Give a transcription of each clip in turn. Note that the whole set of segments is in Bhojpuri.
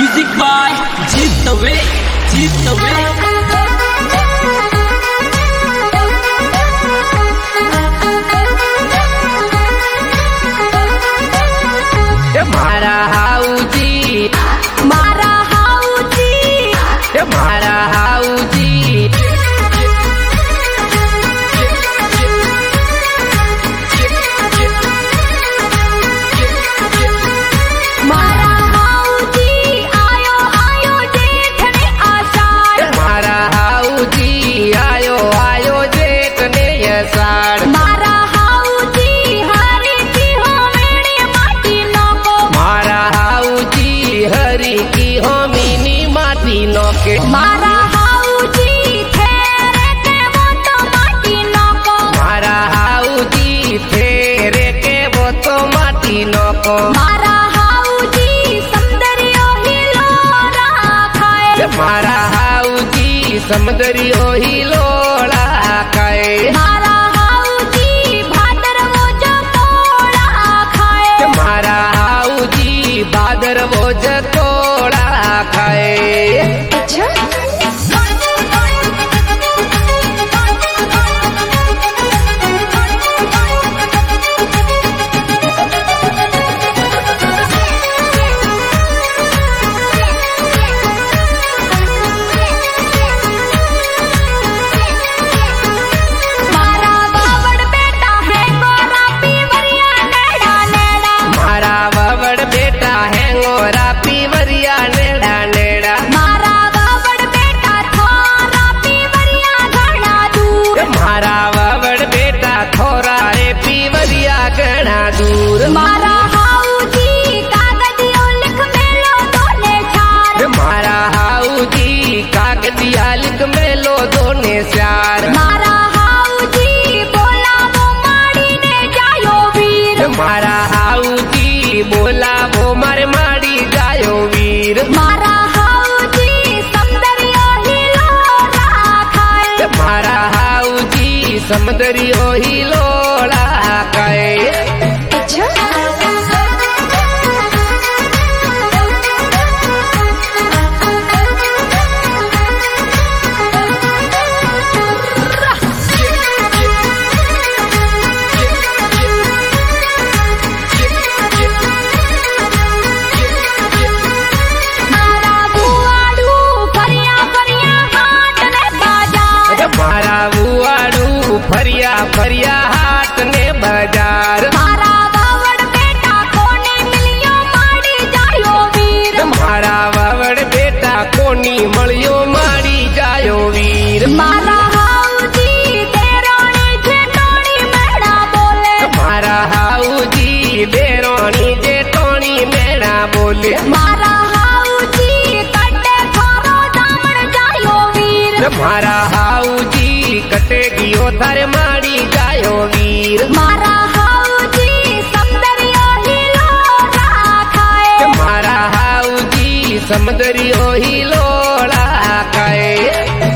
Music by Jeet the Way, Jeet the Way. मारा हाउजी मारा हाउजी मारा हाउजी आयो आयो जेठने आषाढ़ मारा हाउजी आयो आयो जेठने आषाढ़ मारा हाउजी हरी की हो मेरी माटी नोको मारा हाउजी हरी की हो मीनी माटी नोके मारा हाउजी ठेरे के वो तो माटी नोको मारा हाउजी तेरे के वो तो माटी नोको मारा हाउजी सौंदर्य ही लोरा खाए मारा हाउजी समुद्रियो ही लोड़ा खाए मारा हाउजी भादर वो जो कोड़ा खाए मारा हाउजी बादर वो जकोड़ा खाए मारा बावड़ बेटा है गोरा पीवरिया नेड़ा नेड़ा मारा बावड़ बेटा है गोरा पीवरिया नेड़ा नेड़ा मारा बावड़ बेटा थोरा पीवरिया घना दूर मारा बावड़ बेटा थोरा रे पीवरिया घना दूर मारा हाउजी कागजियो लिख मेलो दोने चार मारा हाउजी कागजिया लिख मेलो दोने चार मारा हाउजी बोला वो माड़ी ने जायो वीर मारा हाउजी बोला वो मारे माड़ी जायो वीर मारा हाउजी सौंदर्य ही लोरा खाए मारा हाउजी समुद्रियो ही लोड़ा खाए मारा बुआड़ू फरिया फरिया हाट ने बाजार मारा बुआड़ू फरिया फरिया हाथ ने बाजार मारा बावड़ बेटा कोने मिलियो माड़ी जायो वीर मारा बावड़ बेटा कोनी मळियो माड़ी जायो वीर मारा हाउजी देरोणी जेठोणी मेड़ा बोले मारा हाउजी बेरोनी जेठोनी मेरा बोले मारा हाउजी कटे थोरो दामण जायो वीर मारा हाउजी कटे गियो थारे माड़ी जायो वीर मारा हाउजी सौंदर्य ही लोरा खाए मारा हाउजी समुद्रियो ही लोड़ा खाए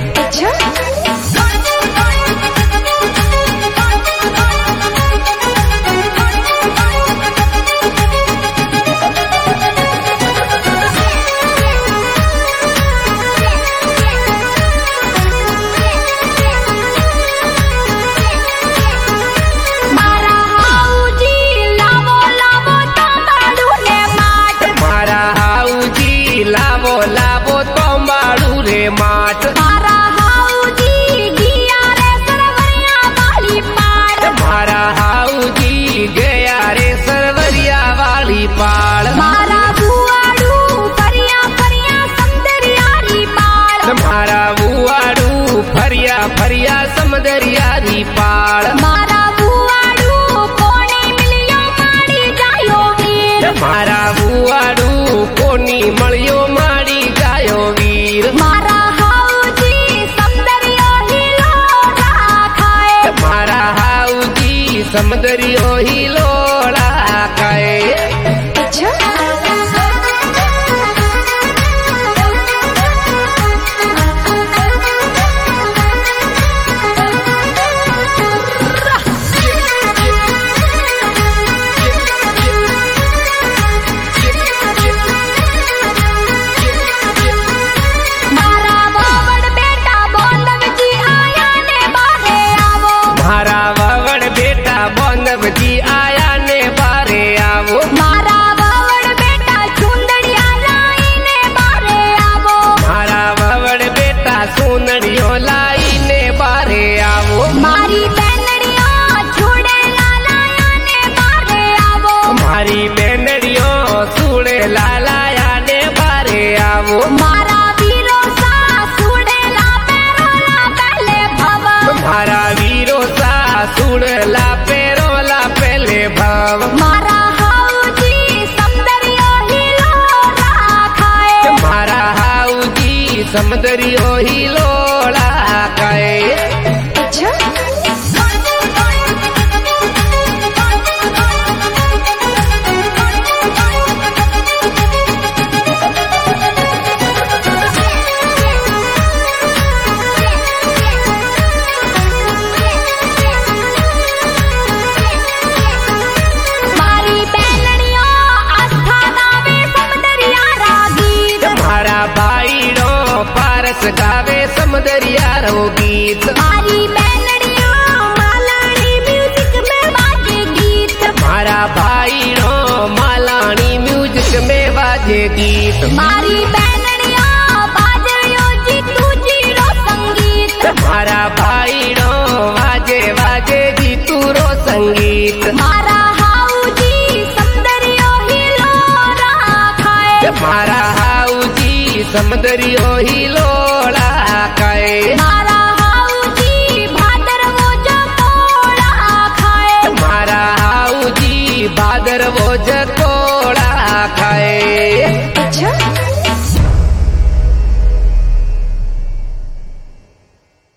मारा हाउजी लावो लावो तमाड़ू ने माट मारा हाउजी लावो लावो तंबाड़ू रे माट मारा हाउजी गिया रे सरवरिया वाली पाड़ मारा हाउजी गया रे सरवरिया वाली पाड़ मारा बुआड़ू फरिया फरिया सौंदर्यारी पाड़ मारा बुआड़ू फरिया फरिया समुदरिया री पाड़ मारा बुआड़ू कोने मिलियो माड़ी जायो वीर मारा बुआड़ू कोनी मळियो माड़ी जायो वीर मारा हाउजी सौंदर्य ही लोरा खाए मारा हाउजी समुद्रियो ही लोड़ा खाए मानव जी आया ने बारे आवो। मारा ववड़ बेटा चुंदड़िया लाईने बारे आवो। मारा ववड़ बेटा सुंदड़ियो लाईने बारे आवो। मारी बेनड़िया छुड़ेला लायाने बारे आवो। मारी बेनड़ियो सुड़ेला लायाने बारे आवो। मारा वीरो सा सुड़ेला पेरोला पहले भव। मारा वीरो सा सुड़ेला पेरोला पहले भव। मारा हाउजी समदरियो हिलो राखाए। मारा हाउजी समदरियो हिलोड़ा खाए। मारी बेनड़ियो आस्था नावे समदरिया रागीत। मारा भाईड़ो पारस गावे समदरिया रो गीत। मारी बेनड़ियो मालानी म्यूजिक में बाजे गीत। मारा भाईड़ो मालानी म्यूजिक में बाजे गीत। मारी बेनड़ियो बाजयो जी तुझी रो संगीत। मारा भाईड़ो वाजे वाजे जी तूरो संगीत। मारा हाउजी समदरियो हिलो राखाए। मारा हाउजी समदरियो हिलोड़ा खाए। मारा हाउजी भादरवो जकोड़ा खाए। मारा हाउजी भादरवो जकोड़ा खाए।